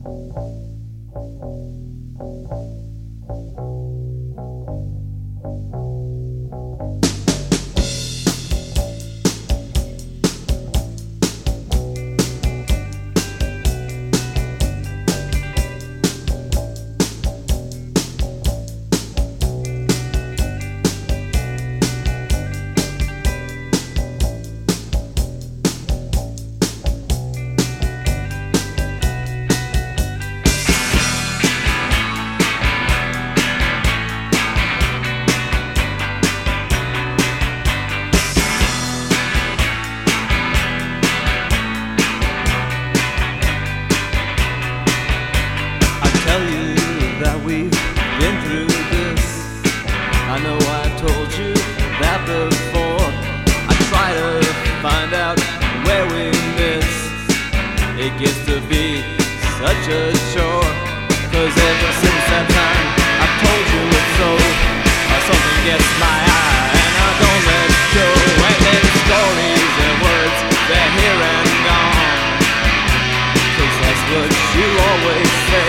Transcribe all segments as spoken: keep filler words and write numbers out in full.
I know I told you that before. I try to find out where we miss. It gets to be such a chore, 'cause ever since that time I told you it's so, uh, something gets my eye and I don't let go. And then stories and words, they're here and gone, 'cause that's what you always say.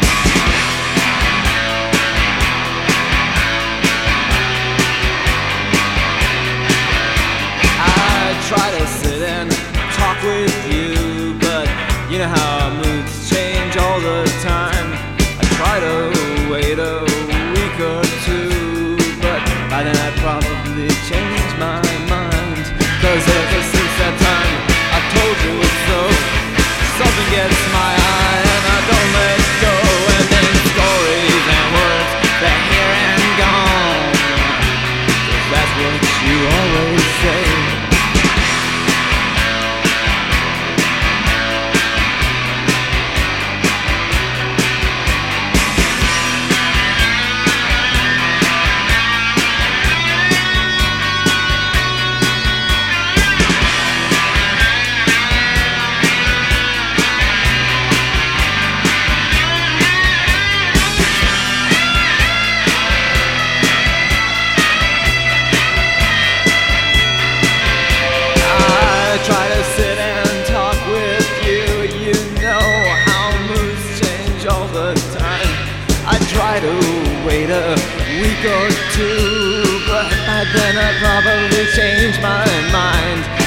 Try to sit and talk with you, but you know how our moods change all the time. I try to wait a week or two, but by then I'd probably change my mind. 'Cause ever since that time I told you it's so, something gets my eye and I don't let go. And then stories and words, they're here and gone, 'cause that's what you always say. Try to sit and talk with you, you know how moods change all the time. I try to wait a week or two, but by then I'd probably change my mind.